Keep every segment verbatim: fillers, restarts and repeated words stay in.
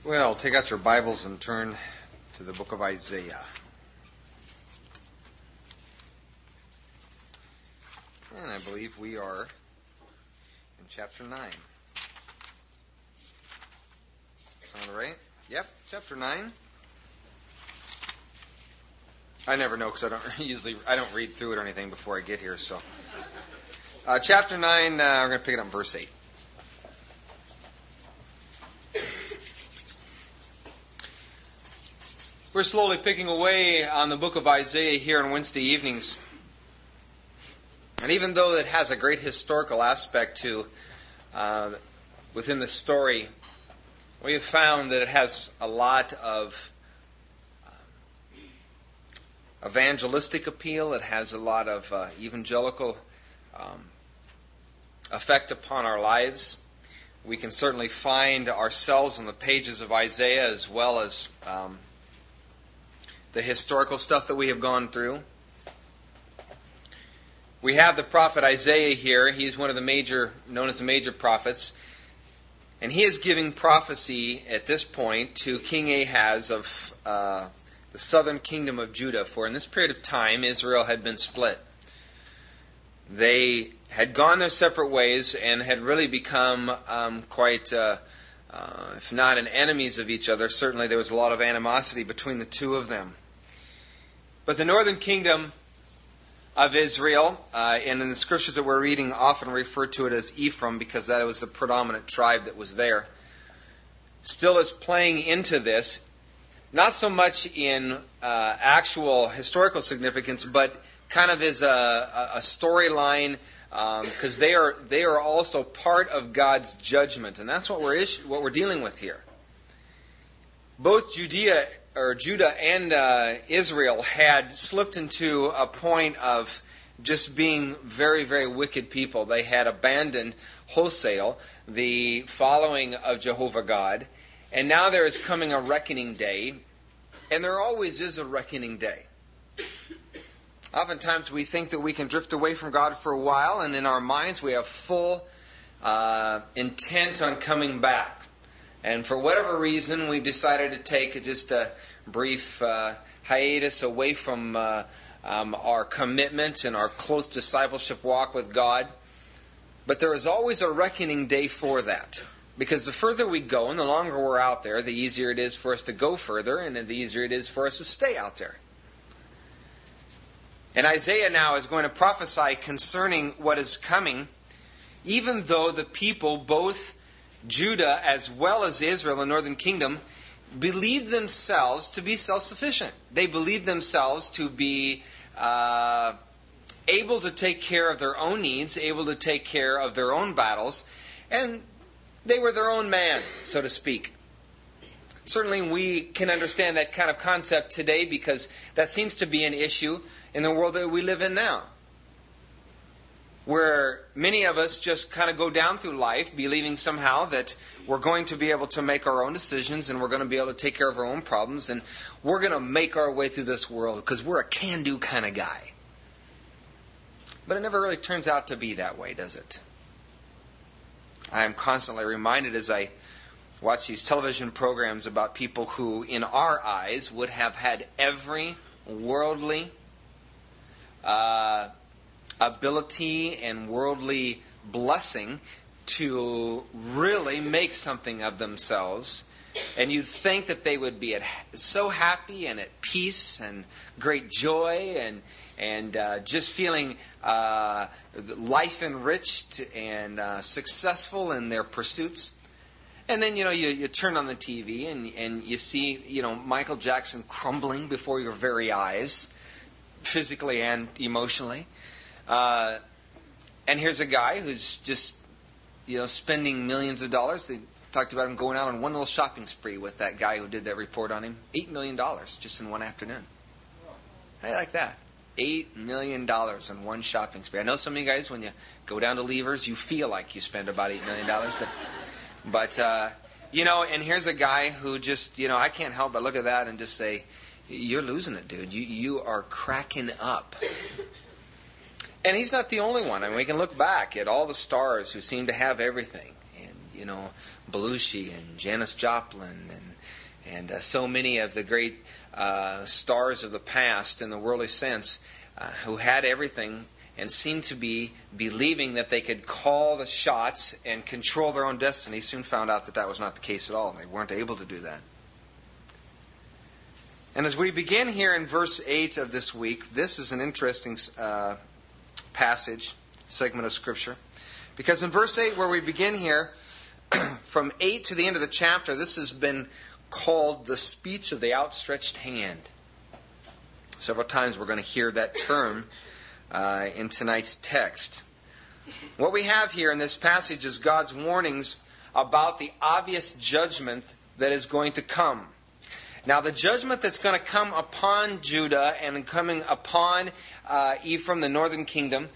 Well, take out your Bibles and turn to the book of Isaiah. And I believe we are in chapter nine. Sound right? Yep, chapter nine. I never know because I don't usually I don't read through it or anything before I get here. So, uh, chapter nine. Uh, we're going to pick it up in verse eight. We're slowly picking away on the book of Isaiah here on Wednesday evenings. And even though it has a great historical aspect to uh, within the story, we have found that it has a lot of uh, evangelistic appeal. It has a lot of uh, evangelical um, effect upon our lives. We can certainly find ourselves on the pages of Isaiah as well as um, the historical stuff that we have gone through. We have the prophet Isaiah here. He's one of the major, known as the major prophets. And he is giving prophecy at this point to King Ahaz of uh, the southern kingdom of Judah. For in this period of time, Israel had been split. They had gone their separate ways and had really become um, quite, uh, uh, if not an enemies of each other, certainly there was a lot of animosity between the two of them. But the northern kingdom of Israel, uh, and in the scriptures that we're reading, often refer to it as Ephraim because that was the predominant tribe that was there, still is playing into this, not so much in uh, actual historical significance, but kind of as a, a storyline, because um, they are they are also part of God's judgment, and that's what we're issue, what we're dealing with here. Both Judea or Judah and uh, Israel had slipped into a point of just being very, very wicked people. They had abandoned wholesale the following of Jehovah God, and now there is coming a reckoning day, and there always is a reckoning day. Oftentimes we think that we can drift away from God for a while, and in our minds we have full uh, intent on coming back. And for whatever reason, we decided to take just a brief uh, hiatus away from uh, um, our commitment and our close discipleship walk with God. But there is always a reckoning day for that. Because the further we go and the longer we're out there, the easier it is for us to go further and the easier it is for us to stay out there. And Isaiah now is going to prophesy concerning what is coming, even though the people, both Judah as well as Israel, the northern kingdom, believed themselves to be self-sufficient. They believed themselves to be uh, able to take care of their own needs, able to take care of their own battles, and they were their own man, so to speak. Certainly we can understand that kind of concept today because that seems to be an issue in the world that we live in now, where many of us just kind of go down through life believing somehow that we're going to be able to make our own decisions and we're going to be able to take care of our own problems and we're going to make our way through this world because we're a can-do kind of guy. But it never really turns out to be that way, does it? I am constantly reminded as I watch these television programs about people who, in our eyes, would have had every worldly uh ability and worldly blessing to really make something of themselves. And you'd think that they would be at, so happy and at peace and great joy and and uh, just feeling uh, life enriched and uh, successful in their pursuits. And then, you know, you, you turn on the T V and, and you see, you know, Michael Jackson crumbling before your very eyes, physically and emotionally. Uh, and here's a guy who's just, you know, spending millions of dollars. They talked about him going out on one little shopping spree with that guy who did that report on him. Eight million dollars just in one afternoon. How do you like that? Eight million dollars in one shopping spree. I know some of you guys, when you go down to Lever's, you feel like you spend about eight million dollars. But, but uh, you know, and here's a guy who just, you know, I can't help but look at that and just say, you're losing it, dude. You, you are cracking up. And he's not the only one. I mean, we can look back at all the stars who seem to have everything. And you know, Belushi and Janis Joplin and and uh, so many of the great uh, stars of the past in the worldly sense uh, who had everything and seemed to be believing that they could call the shots and control their own destiny, soon found out that that was not the case at all. They weren't able to do that. And as we begin here in verse eight of this week, this is an interesting uh, passage, segment of Scripture. Because in verse eight, where we begin here, from eight to the end of the chapter, this has been called the speech of the outstretched hand. Several times we're going to hear that term uh, in tonight's text. What we have here in this passage is God's warnings about the obvious judgment that is going to come. Now, the judgment that's going to come upon Judah and coming upon uh, Ephraim, the northern kingdom,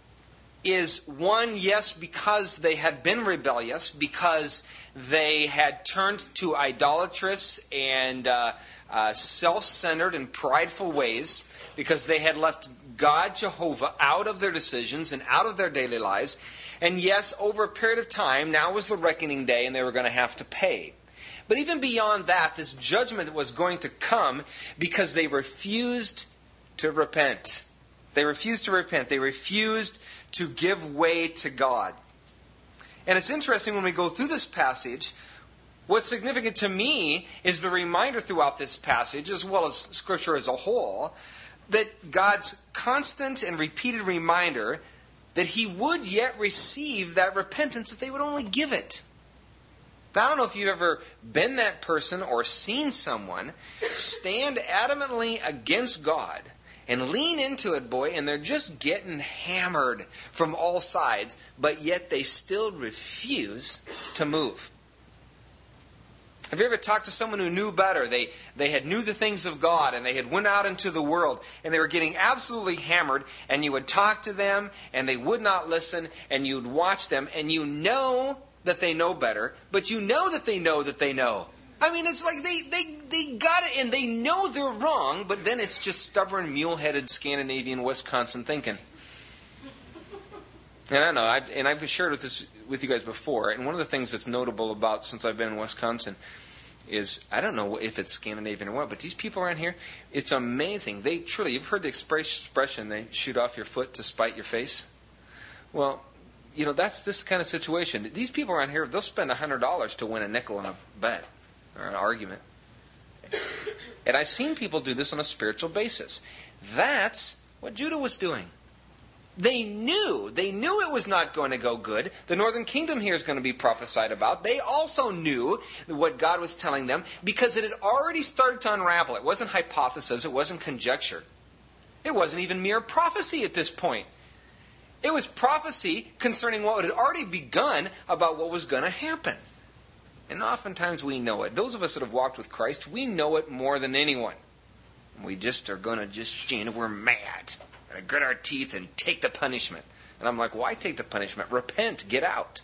is one, yes, because they had been rebellious, because they had turned to idolatrous and uh, uh, self-centered and prideful ways, because they had left God, Jehovah, out of their decisions and out of their daily lives. And yes, over a period of time, now was the reckoning day, and they were going to have to pay. But even beyond that, this judgment was going to come because they refused to repent. They refused to repent. They refused to give way to God. And it's interesting when we go through this passage, what's significant to me is the reminder throughout this passage, as well as Scripture as a whole, that God's constant and repeated reminder that He would yet receive that repentance if they would only give it. Now, I don't know if you've ever been that person or seen someone stand adamantly against God and lean into it, boy, and they're just getting hammered from all sides, but yet they still refuse to move. Have you ever talked to someone who knew better? They they had knew the things of God, and they had went out into the world, and they were getting absolutely hammered, and you would talk to them, and they would not listen, and you'd watch them, and you know that they know better, but you know that they know that they know. I mean, it's like they, they, they got it, and they know they're wrong, but then it's just stubborn, mule-headed Scandinavian Wisconsin thinking. And I know, I've, and I've shared with this with you guys before, and one of the things that's notable about since I've been in Wisconsin is, I don't know if it's Scandinavian or what, but these people around here, it's amazing. They truly, you've heard the expression, they shoot off your foot to spite your face? Well, you know, that's this kind of situation. These people around here, they'll spend one hundred dollars to win a nickel in a bet or an argument. And I've seen people do this on a spiritual basis. That's what Judah was doing. They knew. They knew it was not going to go good. The northern kingdom here is going to be prophesied about. They also knew what God was telling them because it had already started to unravel. It wasn't hypothesis. It wasn't conjecture. It wasn't even mere prophecy at this point. It was prophecy concerning what had already begun about what was going to happen. And oftentimes we know it. Those of us that have walked with Christ, we know it more than anyone. We just are going to just, you know, we're mad. We're going to grit our teeth and take the punishment. And I'm like, why take the punishment? Repent. Get out.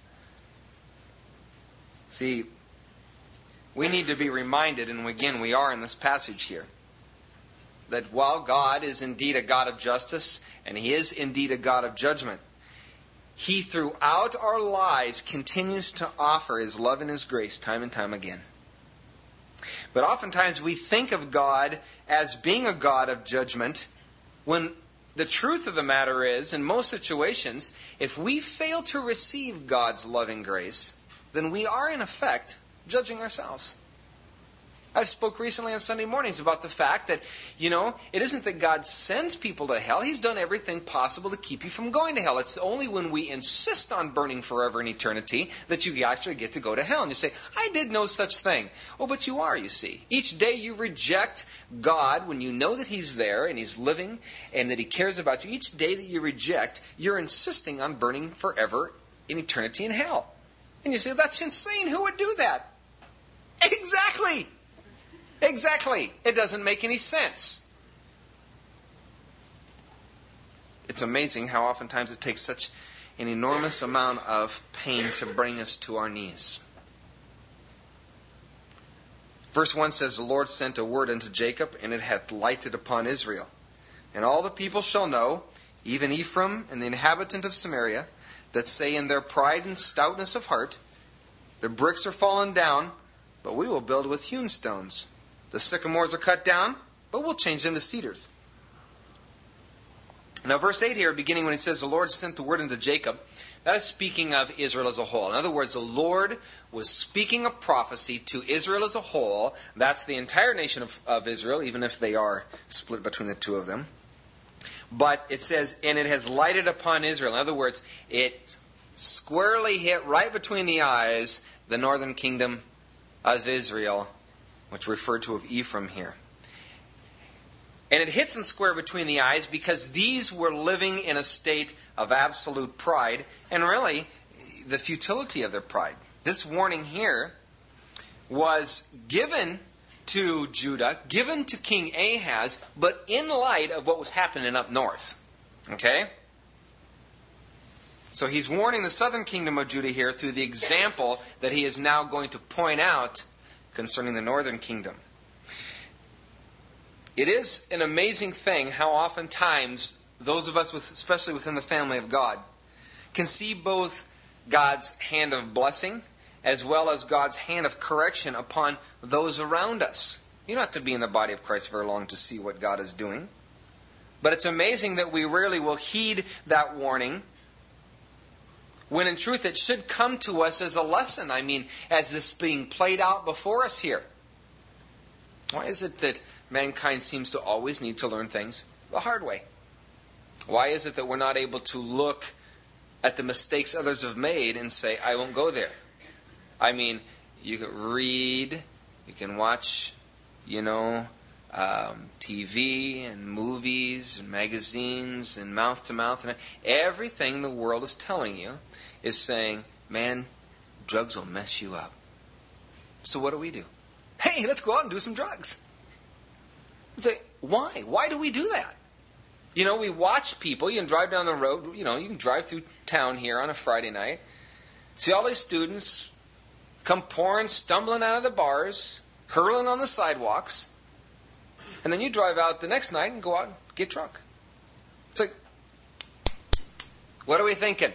See, we need to be reminded, and again, we are in this passage here, that while God is indeed a God of justice, and He is indeed a God of judgment, He throughout our lives continues to offer His love and His grace time and time again. But oftentimes we think of God as being a God of judgment, when the truth of the matter is, in most situations, if we fail to receive God's loving grace, then we are in effect judging ourselves. I spoke recently on Sunday mornings about the fact that, you know, it isn't that God sends people to hell. He's done everything possible to keep you from going to hell. It's only when we insist on burning forever in eternity that you actually get to go to hell. And you say, I did no such thing. Oh, but you are, you see. Each day you reject God when you know that He's there and He's living and that He cares about you. Each day that you reject, you're insisting on burning forever in eternity in hell. And you say, that's insane. Who would do that? Exactly. Exactly. It doesn't make any sense. It's amazing how oftentimes it takes such an enormous amount of pain to bring us to our knees. Verse one says, the Lord sent a word unto Jacob, and it hath lighted upon Israel. And all the people shall know, even Ephraim and the inhabitant of Samaria, that say in their pride and stoutness of heart, The bricks are fallen down, but we will build with hewn stones. The sycamores are cut down, but we'll change them to cedars. Now, verse eight here, beginning when he says, the Lord sent the word into Jacob, that is speaking of Israel as a whole. In other words, the Lord was speaking a prophecy to Israel as a whole. That's the entire nation of, of Israel, even if they are split between the two of them. But it says, and it has lighted upon Israel. In other words, it squarely hit right between the eyes the northern kingdom of Israel, which referred to of Ephraim here. And it hits them square between the eyes because these were living in a state of absolute pride and really the futility of their pride. This warning here was given to Judah, given to King Ahaz, but in light of what was happening up north. Okay? So he's warning the southern kingdom of Judah here through the example that he is now going to point out concerning the northern kingdom. It is an amazing thing how oftentimes those of us, with, especially within the family of God, can see both God's hand of blessing as well as God's hand of correction upon those around us. You don't have to be in the body of Christ very long to see what God is doing. But it's amazing that we rarely will heed that warning when in truth it should come to us as a lesson. I mean, as this being played out before us here. Why is it that mankind seems to always need to learn things the hard way? Why is it that we're not able to look at the mistakes others have made and say, I won't go there? I mean, you can read, you can watch, you know, um, T V and movies and magazines and mouth to mouth. And everything the world is telling you is saying, man, drugs will mess you up. So what do we do? Hey, let's go out and do some drugs. And say, why? Why do we do that? You know, we watch people. You can drive down the road. You know, you can drive through town here on a Friday night. See all these students come pouring, stumbling out of the bars, hurling on the sidewalks. And then you drive out the next night and go out and get drunk. It's like, what are we thinking?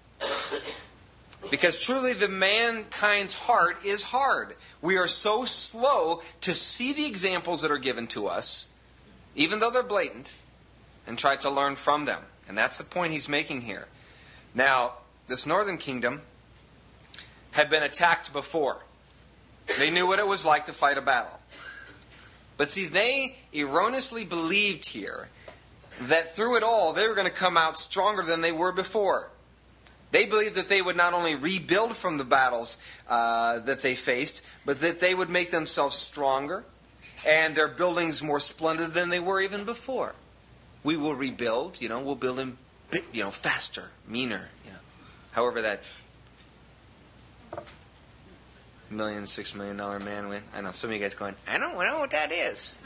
Because truly the mankind's heart is hard. We are so slow to see the examples that are given to us, even though they're blatant, and try to learn from them. And that's the point he's making here. Now, this northern kingdom had been attacked before. They knew what it was like to fight a battle. But see, they erroneously believed here that through it all they were going to come out stronger than they were before. They believed that they would not only rebuild from the battles uh, that they faced, but that they would make themselves stronger and their buildings more splendid than they were even before. We will rebuild, you know, we'll build them, you know, faster, meaner, you know, however that million, six million dollar man went. I know some of you guys going, I don't know what that is.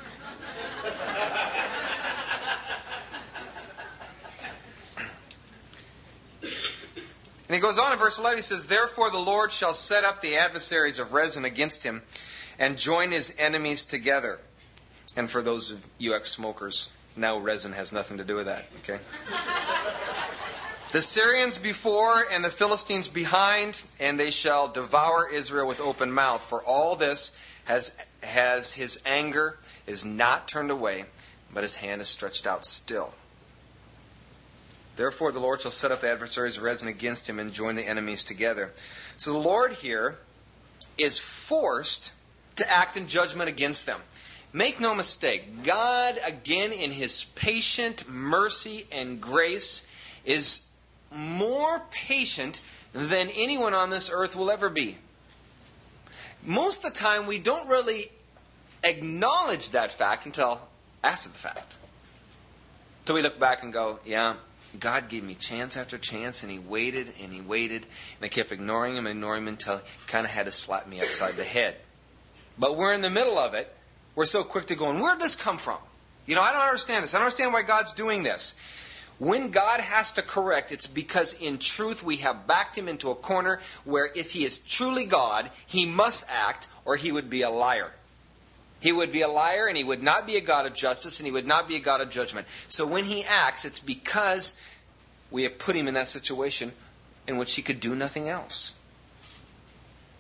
And he goes on in verse eleven, he says, therefore the Lord shall set up the adversaries of Rezin against him and join his enemies together. And for those of you ex-smokers, now Rezin has nothing to do with that, okay? The Syrians before and the Philistines behind, and they shall devour Israel with open mouth. For all this has, has his anger is not turned away, but his hand is stretched out still. Therefore the Lord shall set up the adversaries of Rezin against him and join the enemies together. So the Lord here is forced to act in judgment against them. Make no mistake, God, again in his patient mercy and grace, is more patient than anyone on this earth will ever be. Most of the time we don't really acknowledge that fact until after the fact. So we look back and go, yeah, God gave me chance after chance, and he waited and he waited, and I kept ignoring him and ignoring him until he kind of had to slap me upside the head. But we're in the middle of it. We're so quick to go, and where did this come from? You know, I don't understand this. I don't understand why God's doing this. When God has to correct, it's because in truth we have backed him into a corner where if he is truly God, he must act or he would be a liar. He would be a liar and he would not be a God of justice and he would not be a God of judgment. So when he acts, it's because we have put him in that situation in which he could do nothing else.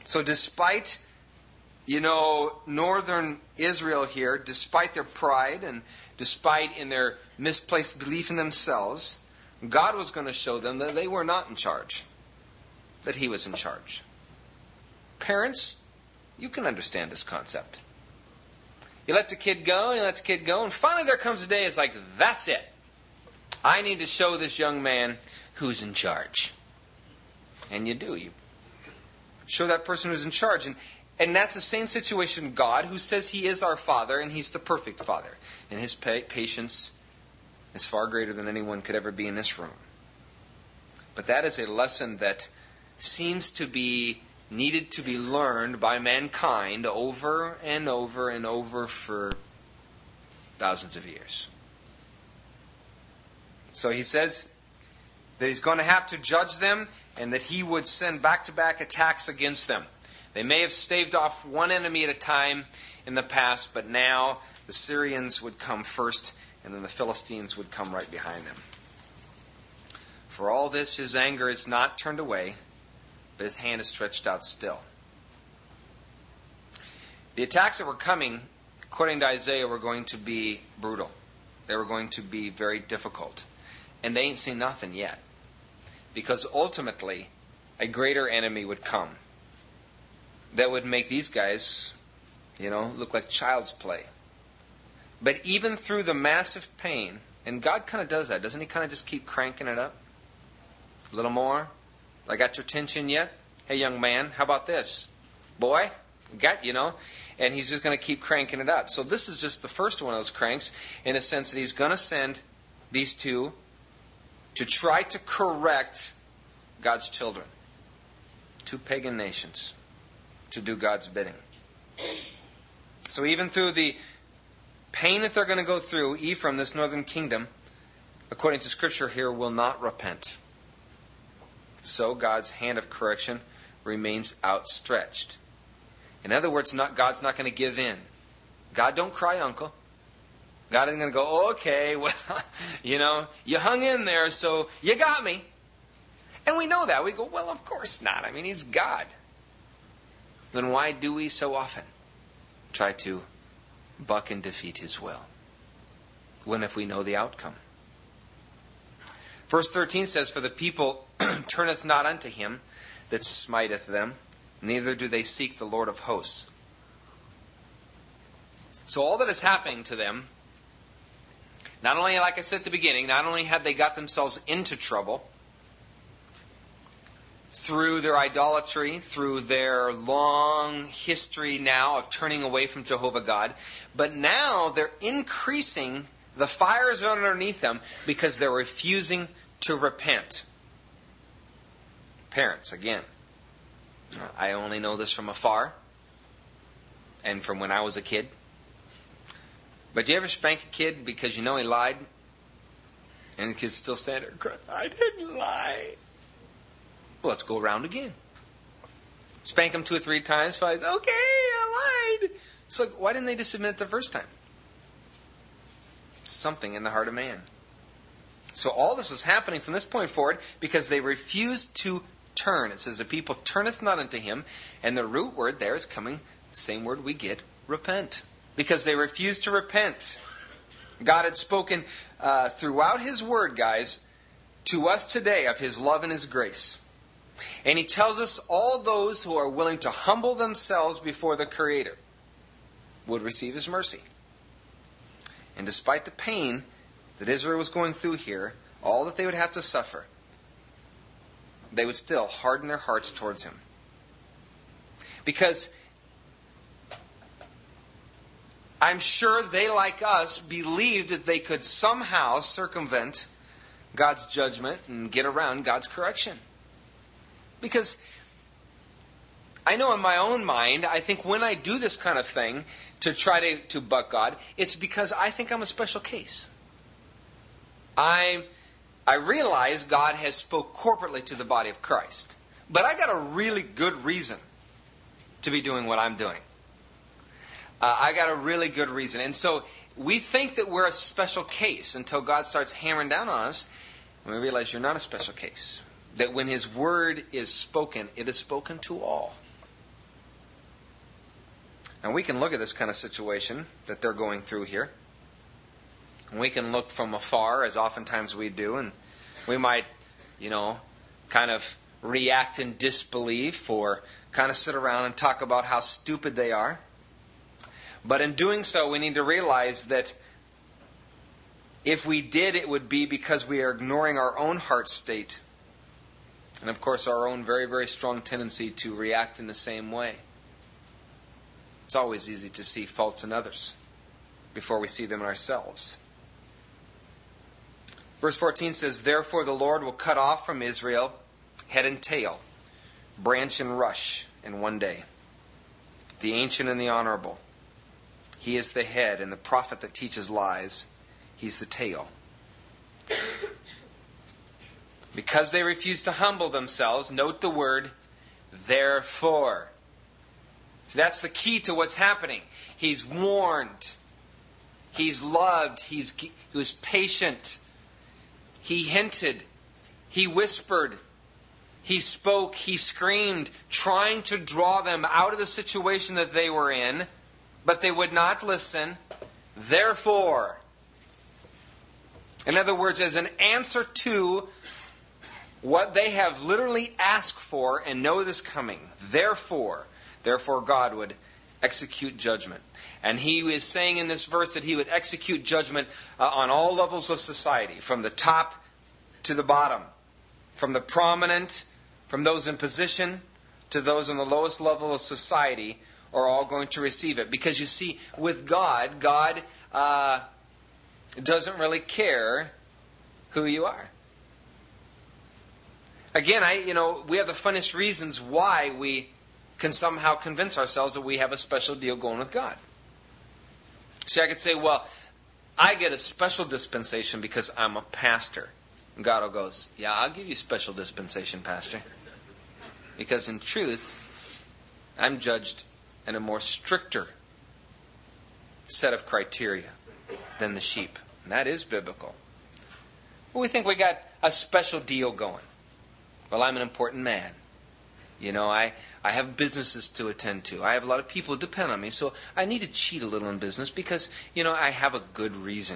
So despite, you know, northern Israel here, despite their pride and despite in their misplaced belief in themselves, God was going to show them that they were not in charge, that He was in charge. Parents, you can understand this concept. You let the kid go, you let the kid go, and finally there comes a day it's like, that's it. I need to show this young man who's in charge. And you do. You show that person who's in charge. And, and that's the same situation God, who says He is our Father, and He's the perfect Father. And His pa- patience is far greater than anyone could ever be in this room. But that is a lesson that seems to be needed to be learned by mankind over and over and over for thousands of years. So He says that He's going to have to judge them and that He would send back-to-back attacks against them. They may have staved off one enemy at a time in the past, but now the Syrians would come first and then the Philistines would come right behind them. For all this, His anger is not turned away, but His hand is stretched out still. The attacks that were coming, according to Isaiah, were going to be brutal. They were going to be very difficult. And they ain't seen nothing yet. Because ultimately, a greater enemy would come that would make these guys, you know, look like child's play. But even through the massive pain, and God kind of does that, doesn't He kind of just keep cranking it up? A little more? I got your attention yet? Hey, young man, how about this? Boy, got, you know? And He's just going to keep cranking it up. So this is just the first one of those cranks, in the sense that He's going to send these two to try to correct God's children. Two pagan nations to do God's bidding. So even through the pain that they're going to go through, Ephraim, this northern kingdom, according to Scripture here, will not repent. So God's hand of correction remains outstretched. In other words, not, God's not going to give in. God don't cry uncle. God isn't going to go, oh, okay, well, you know, you hung in there, so you got me. And we know that. We go, well, of course not. I mean, He's God. Then why do we so often try to buck and defeat His will, when if we know the outcome? Verse thirteen says, for the people turneth not unto Him that smiteth them, neither do they seek the Lord of hosts. So all that is happening to them, not only, like I said at the beginning, not only had they got themselves into trouble through their idolatry, through their long history now of turning away from Jehovah God, but now they're increasing the fires underneath them because they're refusing to repent. Parents, again, I only know this from afar and from when I was a kid. But do you ever spank a kid because you know he lied? And the kid's still standing there crying, I didn't lie. Well, let's go around again. Spank him two or three times, five, okay, I lied. It's like, why didn't they just admit it the first time? Something in the heart of man. So all this was happening from this point forward because they refused to turn. It says, the people turneth not unto Him. And the root word there is coming, the same word we get, repent. Because they refused to repent. God had spoken uh, throughout His Word, guys, to us today of His love and His grace. And He tells us all those who are willing to humble themselves before the Creator would receive His mercy. And despite the pain that Israel was going through here, all that they would have to suffer, they would still harden their hearts towards Him. Because I'm sure they, like us, believed that they could somehow circumvent God's judgment and get around God's correction. Because I know in my own mind, I think when I do this kind of thing to try to, to buck God, it's because I think I'm a special case. I I realize God has spoke corporately to the body of Christ. But I got a really good reason to be doing what I'm doing. Uh, I got a really good reason. And so we think that we're a special case until God starts hammering down on us. And we realize you're not a special case. That when His Word is spoken, it is spoken to all. And we can look at this kind of situation that they're going through here. And we can look from afar, as oftentimes we do, and we might, you know, kind of react in disbelief or kind of sit around and talk about how stupid they are. But in doing so, we need to realize that if we did, it would be because we are ignoring our own heart state. And of course, our own very, very strong tendency to react in the same way. It's always easy to see faults in others before we see them in ourselves. Verse fourteen says, "Therefore the Lord will cut off from Israel head and tail, branch and rush in one day. The ancient and the honorable. He is the head, and the prophet that teaches lies, he's the tail." Because they refuse to humble themselves, note the word, therefore. So that's the key to what's happening. He's warned. He's loved. He's, he was patient. He hinted. He whispered. He spoke. He screamed, trying to draw them out of the situation that they were in, but they would not listen. Therefore. In other words, as an answer to what they have literally asked for and know it is coming. Therefore, therefore God would execute judgment. And he is saying in this verse that he would execute judgment uh, on all levels of society, from the top to the bottom, from the prominent, from those in position to those on the lowest level of society, are all going to receive it. Because you see, with God, God uh, doesn't really care who you are. Again, I, you know, we have the funnest reasons why we can somehow convince ourselves that we have a special deal going with God. See, I could say, well, I get a special dispensation because I'm a pastor. And God goes, yeah, I'll give you special dispensation, pastor. Because in truth, I'm judged in a more stricter set of criteria than the sheep. And that is biblical. Well, we think we got a special deal going. Well, I'm an important man. You know, I, I have businesses to attend to. I have a lot of people who depend on me. So I need to cheat a little in business because, you know, I have a good reason.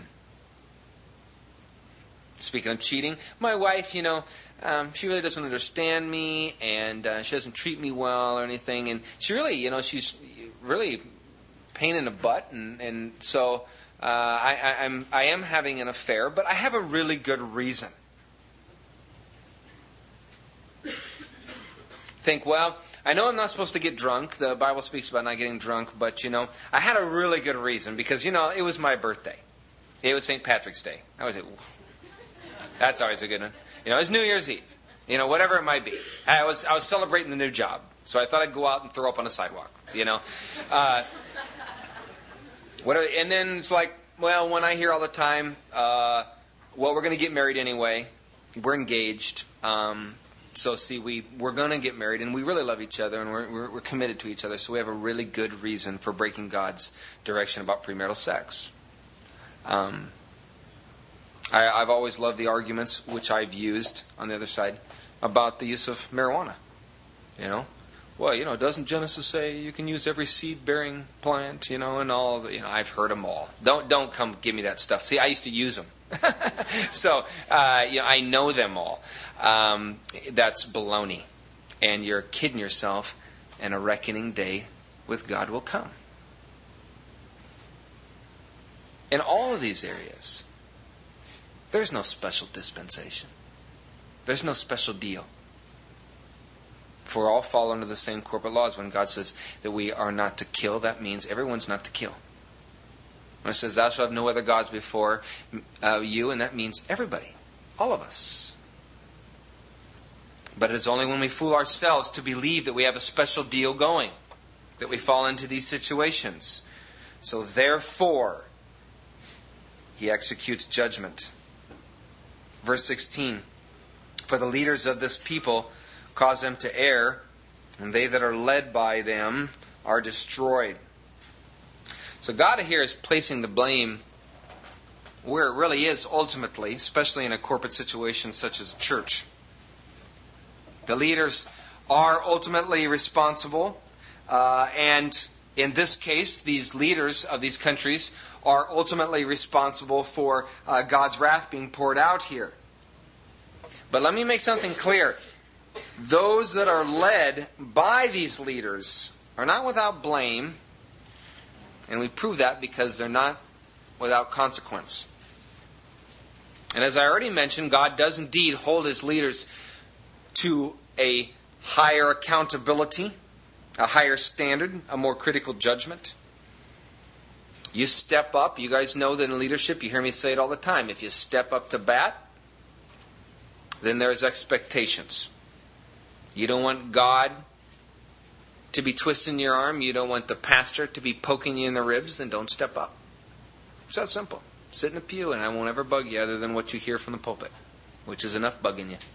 Speaking of cheating, my wife, you know, um, she really doesn't understand me, and uh, she doesn't treat me well or anything. And she really, you know, she's really pain in the butt. And, and so uh, I, I, I'm, I am having an affair, but I have a really good reason. Think, well, I know I'm not supposed to get drunk. The Bible speaks about not getting drunk, but, you know, I had a really good reason because, you know, it was my birthday. It was Saint Patrick's Day. I was like, that's always a good one. You know, it was New Year's Eve. You know, whatever it might be. I was I was celebrating the new job, so I thought I'd go out and throw up on a sidewalk. You know, uh, whatever. And then it's like, well, when I hear all the time, uh, well, we're going to get married anyway. We're engaged. Um, So, see, we, we're going to get married, and we really love each other, and we're, we're, we're committed to each other, so we have a really good reason for breaking God's direction about premarital sex. Um, I, I've always loved the arguments, which I've used on the other side, about the use of marijuana. You know? Well, you know, doesn't Genesis say you can use every seed-bearing plant, you know, and all of the, you know, I've heard them all. Don't, don't come give me that stuff. See, I used to use them. so, uh, you know, I know them all. Um, that's baloney. And you're kidding yourself, and a reckoning day with God will come. In all of these areas, there's no special dispensation. There's no special deal. For all fall under the same corporate laws. When God says that we are not to kill, that means everyone's not to kill. When it says, thou shalt have no other gods before uh, you, and that means everybody. All of us. But it is only when we fool ourselves to believe that we have a special deal going that we fall into these situations. So therefore, he executes judgment. Verse sixteen. For the leaders of this people cause them to err, and they that are led by them are destroyed. So God here is placing the blame where it really is ultimately, especially in a corporate situation such as a church. The leaders are ultimately responsible, uh, and in this case, these leaders of these countries are ultimately responsible for uh, God's wrath being poured out here. But let me make something clear. Those that are led by these leaders are not without blame, and we prove that because they're not without consequence. And as I already mentioned, God does indeed hold His leaders to a higher accountability, a higher standard, a more critical judgment. You step up. You guys know that in leadership, you hear me say it all the time. If you step up to bat, then there's expectations. You don't want God to be twisting your arm. You don't want the pastor to be poking you in the ribs. Then don't step up. It's that simple. Sit in a pew and I won't ever bug you other than what you hear from the pulpit, which is enough bugging you.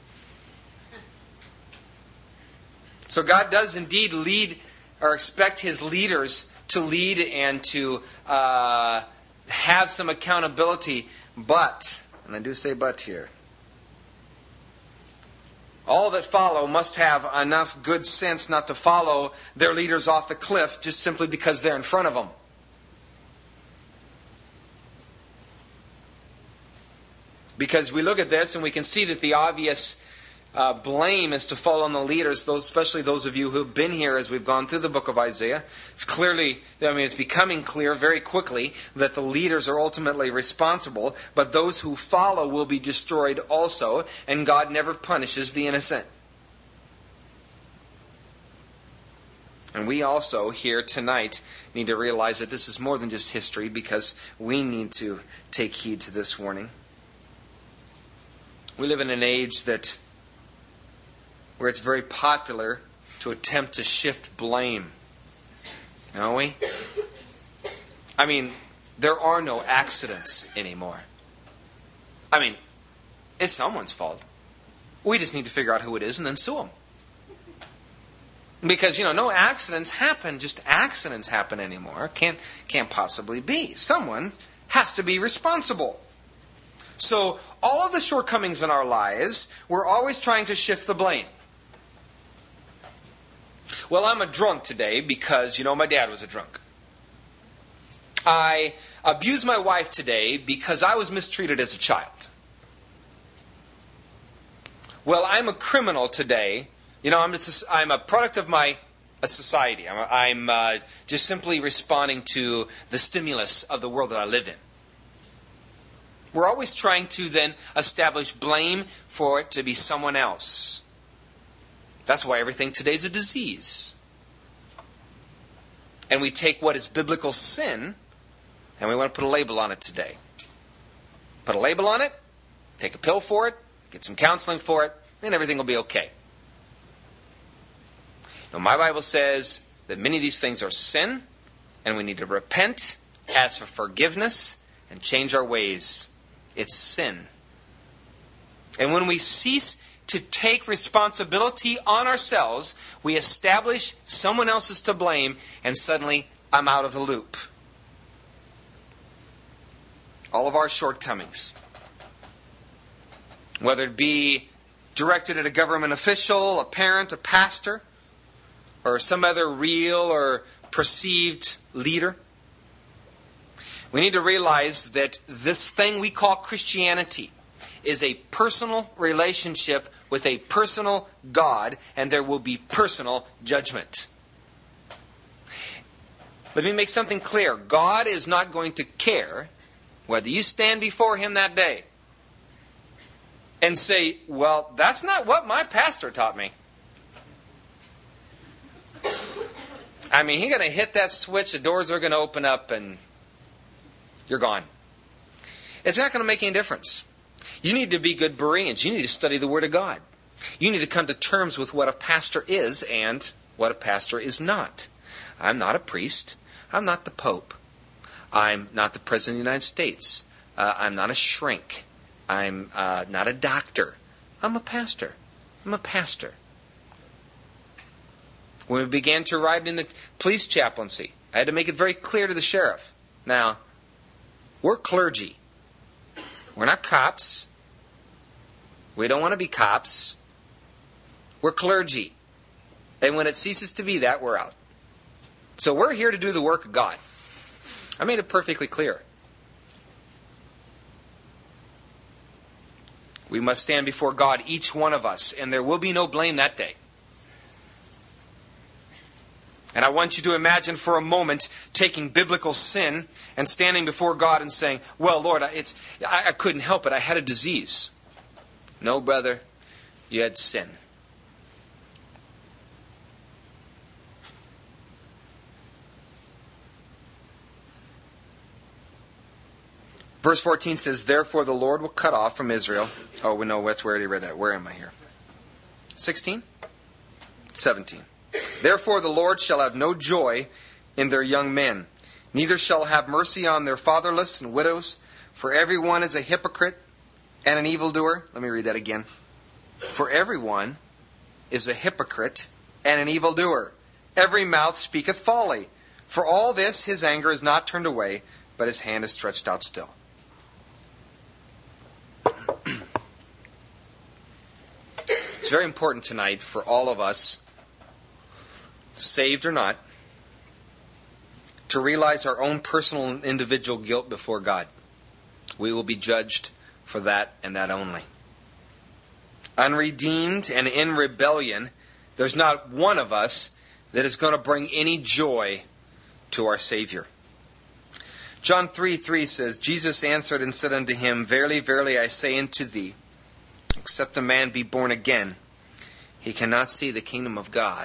So God does indeed lead or expect His leaders to lead and to uh, have some accountability. But, and I do say but here, all that follow must have enough good sense not to follow their leaders off the cliff just simply because they're in front of them. Because we look at this and we can see that the obvious uh, blame is to fall on the leaders, those, especially those of you who have been here as we've gone through the book of Isaiah. It's clearly, I mean, it's becoming clear very quickly that the leaders are ultimately responsible, but those who follow will be destroyed also, and God never punishes the innocent. And we also here tonight need to realize that this is more than just history, because we need to take heed to this warning. We live in an age that where it's very popular to attempt to shift blame. Don't we? I mean, there are no accidents anymore. I mean, it's someone's fault. We just need to figure out who it is and then sue them. Because, you know, no accidents happen, just accidents happen anymore. Can't, can't possibly be. Someone has to be responsible. So, all of the shortcomings in our lives, we're always trying to shift the blame. Well, I'm a drunk today because, you know, my dad was a drunk. I abused my wife today because I was mistreated as a child. Well, I'm a criminal today. You know, I'm just, I'm a product of my a society. I'm, I'm uh, just simply responding to the stimulus of the world that I live in. We're always trying to then establish blame for it to be someone else. That's why everything today is a disease. And we take what is biblical sin and we want to put a label on it today. Put a label on it, take a pill for it, get some counseling for it, and everything will be okay. Now, my Bible says that many of these things are sin, and we need to repent, ask for forgiveness, and change our ways. It's sin. And when we cease to take responsibility on ourselves, we establish someone else's to blame, and suddenly I'm out of the loop. All of our shortcomings, whether it be directed at a government official, a parent, a pastor, or some other real or perceived leader, we need to realize that this thing we call Christianity is a personal relationship with a personal God, and there will be personal judgment. Let me make something clear. God is not going to care whether you stand before Him that day and say, well, that's not what my pastor taught me. I mean, He's going to hit that switch, the doors are going to open up, and you're gone. It's not going to make any difference. You need to be good Bereans. You need to study the Word of God. You need to come to terms with what a pastor is and what a pastor is not. I'm not a priest. I'm not the Pope. I'm not the President of the United States. Uh, I'm not a shrink. I'm uh, not a doctor. I'm a pastor. I'm a pastor. When we began to ride in the police chaplaincy, I had to make it very clear to the sheriff. Now, we're clergy. We're not cops. We don't want to be cops. We're clergy. And when it ceases to be that, we're out. So we're here to do the work of God. I made it perfectly clear. We must stand before God, each one of us, and there will be no blame that day. And I want you to imagine for a moment taking biblical sin and standing before God and saying, well, Lord, it's, I, I couldn't help it. I had a disease. No, brother, you had sin. Verse fourteen says, therefore the Lord will cut off from Israel. Oh, we know that's where I read that. Where am I here? sixteen? seventeen. Therefore the Lord shall have no joy in their young men, neither shall have mercy on their fatherless and widows, for everyone is a hypocrite and an evildoer. Let me read that again. For everyone is a hypocrite and an evildoer. Every mouth speaketh folly. For all this his anger is not turned away, but his hand is stretched out still. It's very important tonight for all of us, saved or not, to realize our own personal and individual guilt before God. We will be judged for that and that only. Unredeemed and in rebellion, there's not one of us that is going to bring any joy to our Savior. John three three says, Jesus answered and said unto him, verily, verily, I say unto thee, except a man be born again, he cannot see the kingdom of God.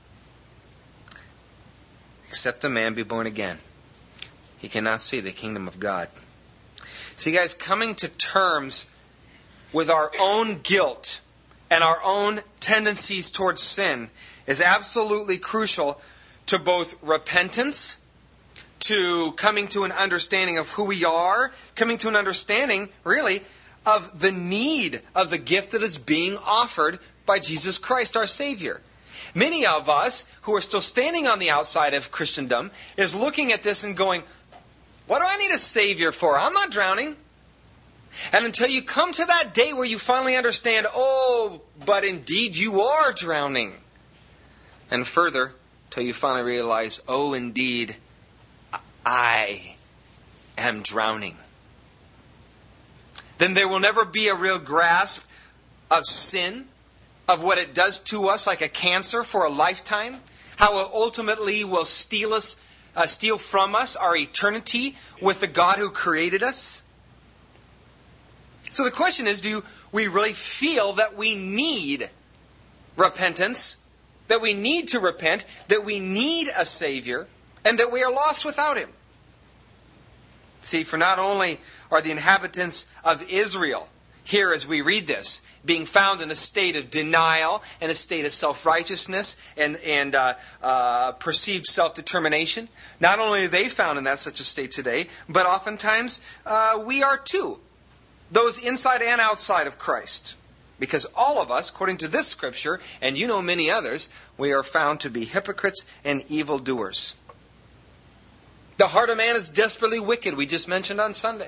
Except a man be born again, he cannot see the kingdom of God. See, guys, coming to terms with our own guilt and our own tendencies towards sin is absolutely crucial to both repentance, to coming to an understanding of who we are, coming to an understanding, really, of the need of the gift that is being offered by Jesus Christ, our Savior. Many of us who are still standing on the outside of Christendom is looking at this and going, what do I need a Savior for? I'm not drowning. And until you come to that day where you finally understand, oh, but indeed you are drowning. And further, till you finally realize, oh, indeed, I am drowning. Then there will never be a real grasp of sin, of what it does to us like a cancer for a lifetime, how it ultimately will steal us, uh, steal from us our eternity with the God who created us. So the question is, do we really feel that we need repentance, that we need to repent, that we need a Savior, and that we are lost without Him? See, for not only are the inhabitants of Israel, here as we read this, being found in a state of denial and a state of self-righteousness and, and uh, uh, perceived self-determination, not only are they found in that such a state today, but oftentimes uh, we are too. Those inside and outside of Christ. Because all of us, according to this scripture, and you know many others, we are found to be hypocrites and evildoers. The heart of man is desperately wicked, we just mentioned on Sunday.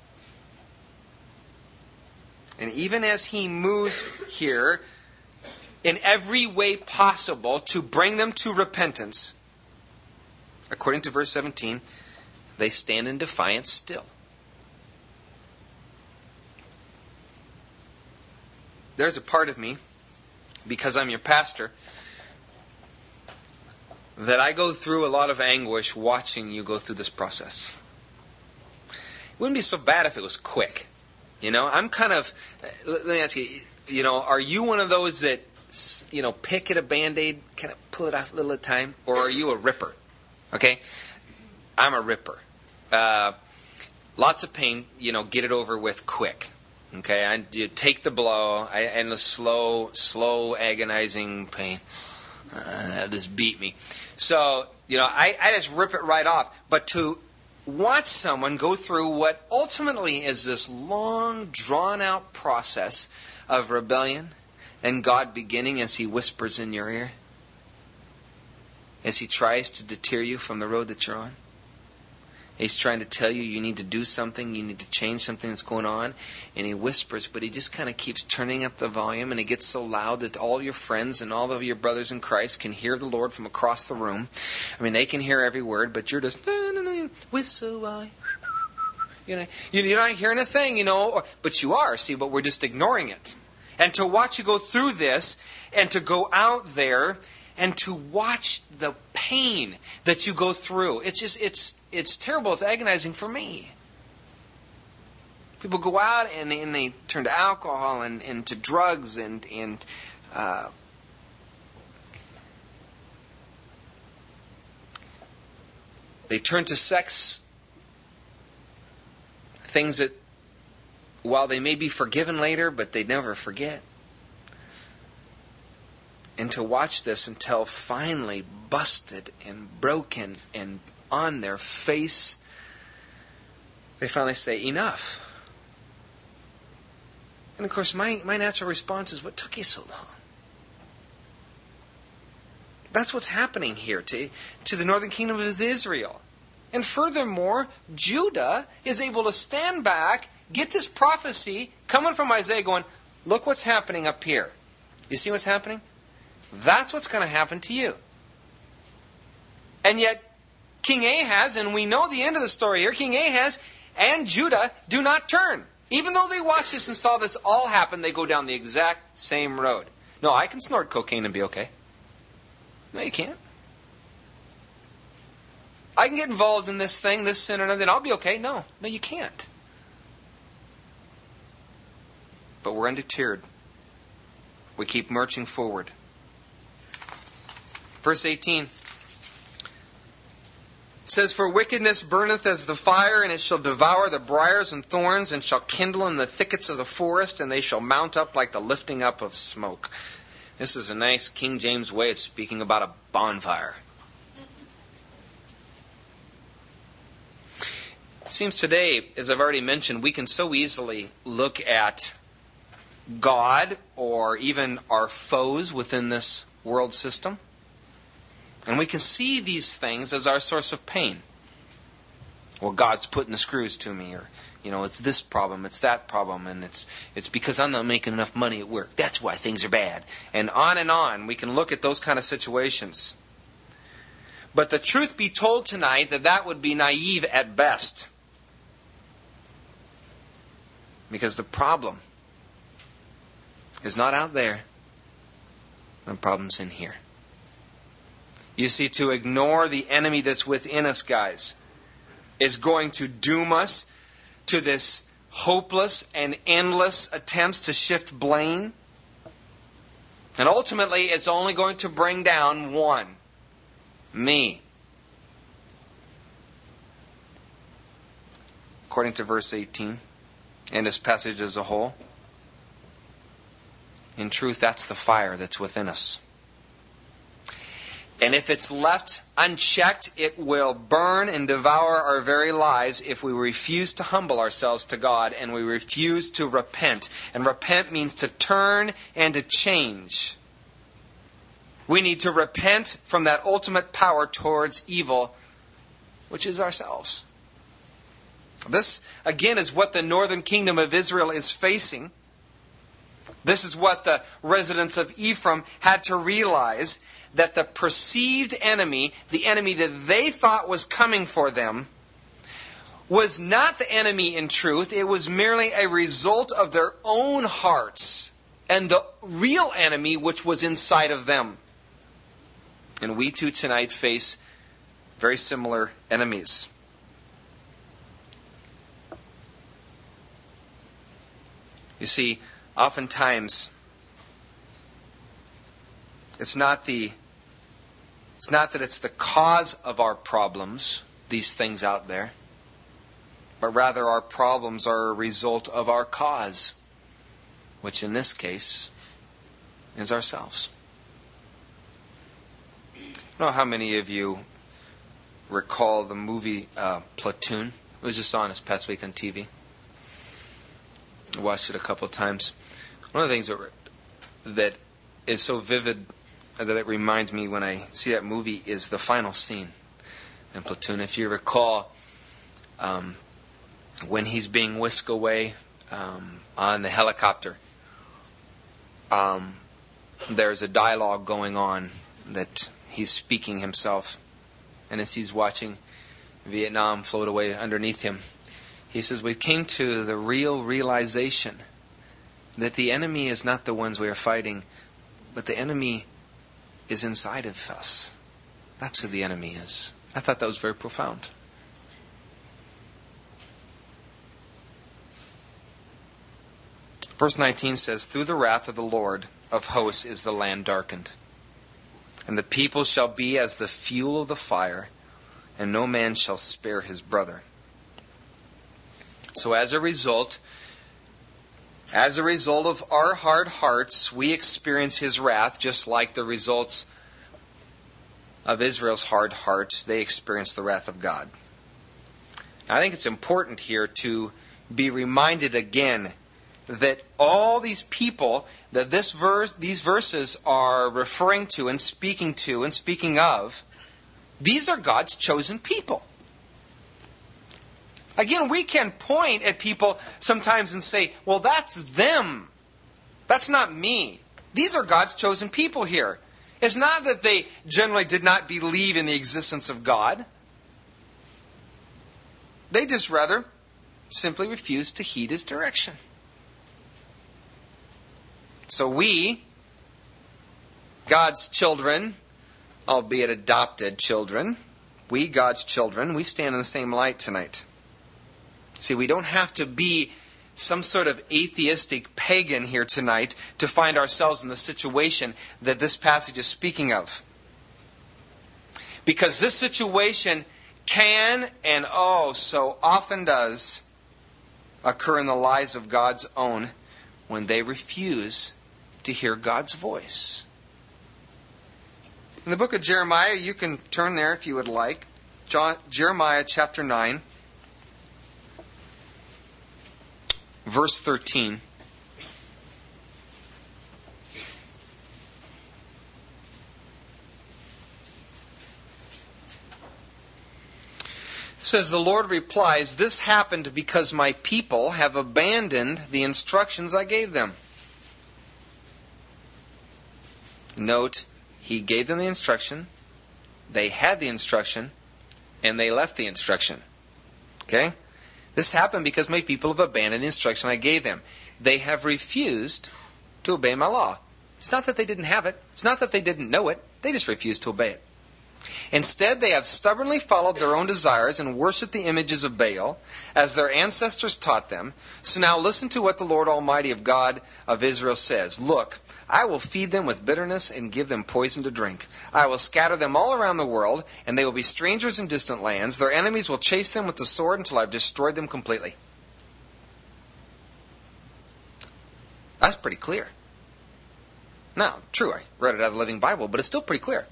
And even as he moves here in every way possible to bring them to repentance, according to verse seventeen, they stand in defiance still. There's a part of me, because I'm your pastor, that I go through a lot of anguish watching you go through this process. It wouldn't be so bad if it was quick. You know, I'm kind of, let me ask you, you know, are you one of those that, you know, pick at a Band-Aid, kind of pull it off a little at a time, or are you a ripper? Okay? I'm a ripper. Uh, lots of pain, you know, get it over with quick. Okay, I you take the blow, I, and the slow, slow, agonizing pain. Uh, that just beat me. So, you know, I, I just rip it right off. But to watch someone go through what ultimately is this long, drawn-out process of rebellion, and God beginning as He whispers in your ear, as He tries to deter you from the road that you're on, He's trying to tell you you need to do something, you need to change something that's going on. And he whispers, but he just kind of keeps turning up the volume, and it gets so loud that all your friends and all of your brothers in Christ can hear the Lord from across the room. I mean, they can hear every word, but you're just, whistle, I... You know, you're not hearing a thing, you know, but you are, see, but we're just ignoring it. And to watch you go through this, and to go out there, and to watch the pain that you go through. It's just, it's it's terrible. It's agonizing for me. People go out and, and they turn to alcohol and, and to drugs and, and uh, they turn to sex. Things that, while they may be forgiven later, but they never forget. And to watch this until finally busted and broken and on their face, they finally say, enough. And of course, my, my natural response is, what took you so long? That's what's happening here to, to the northern kingdom of Israel. And furthermore, Judah is able to stand back, get this prophecy coming from Isaiah going, look what's happening up here. You see what's happening? That's what's going to happen to you. And yet, King Ahaz, and we know the end of the story here, King Ahaz and Judah do not turn. Even though they watched this and saw this all happen, they go down the exact same road. No, I can snort cocaine and be okay. No, you can't. I can get involved in this thing, this sin, and then I'll be okay. No, no, you can't. But we're undeterred. We keep marching forward. Verse eighteen says, for wickedness burneth as the fire, and it shall devour the briars and thorns, and shall kindle in the thickets of the forest, and they shall mount up like the lifting up of smoke. This is a nice King James way of speaking about a bonfire. It seems today, as I've already mentioned, we can so easily look at God or even our foes within this world system. And we can see these things as our source of pain. Well, God's putting the screws to me, or, you know, it's this problem, it's that problem, and it's it's because I'm not making enough money at work. That's why things are bad. And on and on, we can look at those kind of situations. But the truth be told tonight, that that would be naive at best. Because the problem is not out there. The problem's in here. You see, to ignore the enemy that's within us, guys, is going to doom us to this hopeless and endless attempts to shift blame. And ultimately, it's only going to bring down one. Me. According to verse eighteen, and this passage as a whole, in truth, that's the fire that's within us. And if it's left unchecked, it will burn and devour our very lives if we refuse to humble ourselves to God and we refuse to repent. And repent means to turn and to change. We need to repent from that ultimate power towards evil, which is ourselves. This, again, is what the northern kingdom of Israel is facing. This is what the residents of Ephraim had to realize, that the perceived enemy, the enemy that they thought was coming for them, was not the enemy in truth. It was merely a result of their own hearts and the real enemy which was inside of them. And we too tonight face very similar enemies. You see, oftentimes, it's not the It's not that it's the cause of our problems, these things out there, but rather our problems are a result of our cause, which in this case is ourselves. I don't know how many of you recall the movie uh, Platoon. It was just on this past week on T V. I watched it a couple of times. One of the things that, that is so vivid that it reminds me when I see that movie is the final scene in Platoon. If you recall, um, when he's being whisked away um, on the helicopter, um, there's a dialogue going on that he's speaking himself. And as he's watching Vietnam float away underneath him, he says, we came to the real realization that the enemy is not the ones we are fighting, but the enemy is inside of us. That's who the enemy is. I thought that was very profound. Verse nineteen says, through the wrath of the Lord of hosts is the land darkened, and the people shall be as the fuel of the fire, and no man shall spare his brother. So as a result, as a result of our hard hearts, we experience His wrath, just like the results of Israel's hard hearts, they experienced the wrath of God. I think it's important here to be reminded again that all these people that this verse, these verses are referring to and speaking to and speaking of, these are God's chosen people. Again, we can point at people sometimes and say, well, that's them. That's not me. These are God's chosen people here. It's not that they generally did not believe in the existence of God. They just rather simply refused to heed His direction. So we, God's children, albeit adopted children, we, God's children, we stand in the same light tonight. See, we don't have to be some sort of atheistic pagan here tonight to find ourselves in the situation that this passage is speaking of. Because this situation can and oh so often does occur in the lives of God's own when they refuse to hear God's voice. In the book of Jeremiah, you can turn there if you would like. John, Jeremiah chapter nine. Verse thirteen. Says, the Lord replies, this happened because my people have abandoned the instructions I gave them. Note, He gave them the instruction, they had the instruction, and they left the instruction. Okay? This happened because my people have abandoned the instruction I gave them. They have refused to obey my law. It's not that they didn't have it. It's not that they didn't know it. They just refused to obey it. Instead, they have stubbornly followed their own desires and worshipped the images of Baal, as their ancestors taught them. So now listen to what the Lord Almighty of God of Israel says. Look, I will feed them with bitterness and give them poison to drink. I will scatter them all around the world, and they will be strangers in distant lands. Their enemies will chase them with the sword until I've destroyed them completely. That's pretty clear. Now, true, I read it out of the Living Bible, but it's still pretty clear.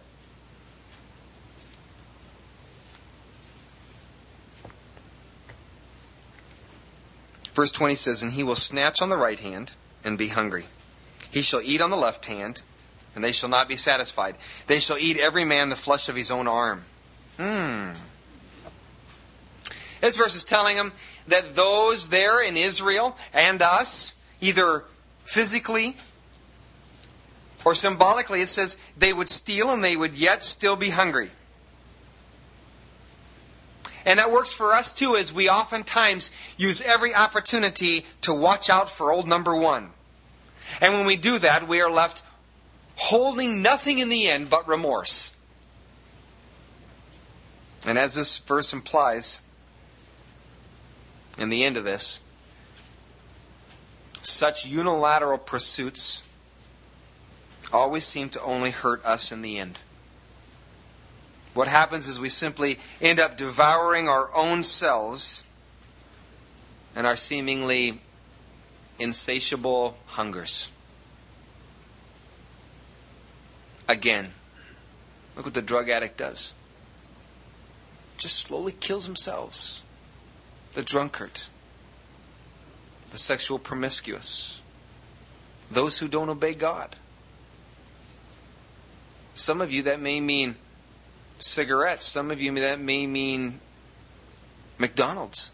Verse twenty says, and he will snatch on the right hand and be hungry. He shall eat on the left hand, and they shall not be satisfied. They shall eat every man the flesh of his own arm. Hmm. This verse is telling them that those there in Israel and us, either physically or symbolically, it says they would steal and they would yet still be hungry. And that works for us too, as we oftentimes use every opportunity to watch out for old number one. And when we do that, we are left holding nothing in the end but remorse. And as this verse implies, in the end of this, such unilateral pursuits always seem to only hurt us in the end. What happens is we simply end up devouring our own selves and our seemingly insatiable hungers. Again, look what the drug addict does. Just slowly kills themselves. The drunkard, the sexual promiscuous, those who don't obey God. Some of you that may mean cigarettes. Some of you that may mean McDonald's.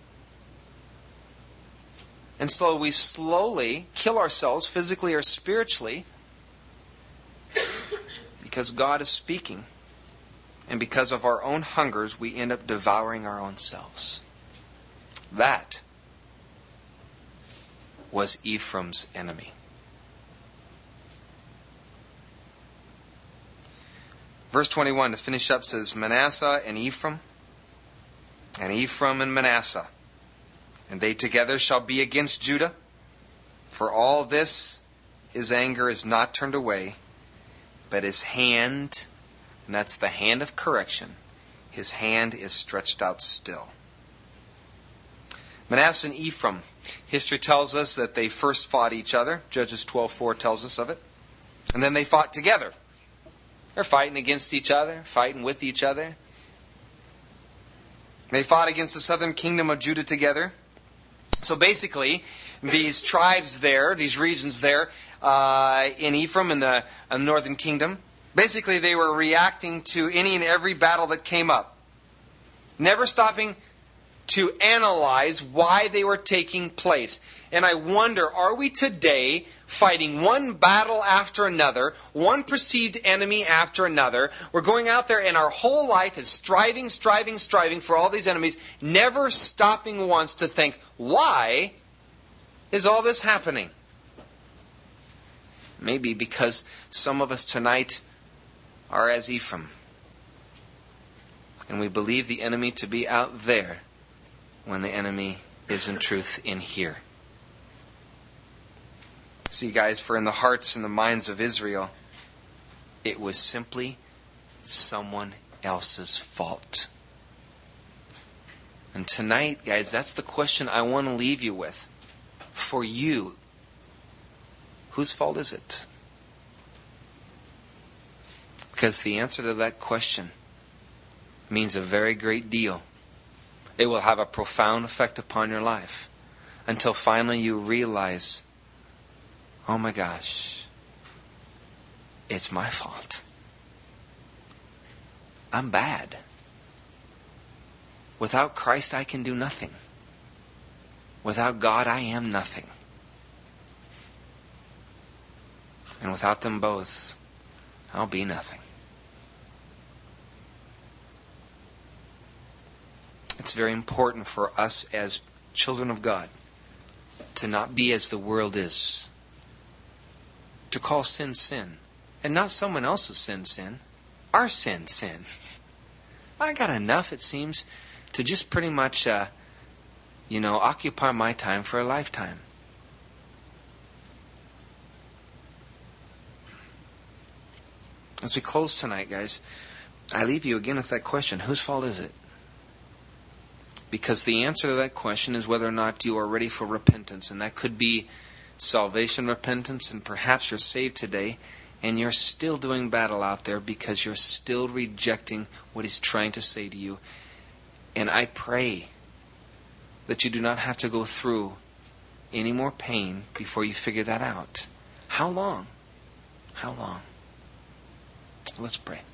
And so we slowly kill ourselves physically or spiritually because God is speaking. And because of our own hungers, we end up devouring our own selves. That was Ephraim's enemy. Verse twenty-one, to finish up, says, Manasseh and Ephraim, and Ephraim and Manasseh, and they together shall be against Judah. For all this, his anger is not turned away, but his hand, and that's the hand of correction, his hand is stretched out still. Manasseh and Ephraim, history tells us that they first fought each other. Judges twelve four tells us of it. And then they fought together. They're fighting against each other, fighting with each other. They fought against the southern kingdom of Judah together. So basically, these tribes there, these regions there, uh, in Ephraim and the uh, northern kingdom, basically they were reacting to any and every battle that came up. Never stopping to analyze why they were taking place. And I wonder, are we today fighting one battle after another, one perceived enemy after another? We're going out there and our whole life is striving, striving, striving for all these enemies, never stopping once to think, why is all this happening? Maybe because some of us tonight are as Ephraim. And we believe the enemy to be out there when the enemy is in truth in here. See, guys, for in the hearts and the minds of Israel, it was simply someone else's fault. And tonight, guys, that's the question I want to leave you with. For you, whose fault is it? Because the answer to that question means a very great deal. It will have a profound effect upon your life until finally you realize, oh my gosh, it's my fault. I'm bad. Without Christ, I can do nothing. Without God, I am nothing. And without them both, I'll be nothing. It's very important for us as children of God to not be as the world is. To call sin, sin. And not someone else's sin, sin. Our sin, sin. I got enough, it seems, to just pretty much, uh, you know, occupy my time for a lifetime. As we close tonight, guys, I leave you again with that question. Whose fault is it? Because the answer to that question is whether or not you are ready for repentance. And that could be salvation repentance, and perhaps you're saved today and you're still doing battle out there because you're still rejecting what He's trying to say to you. And I pray that you do not have to go through any more pain before you figure that out. How long? How long? Let's pray.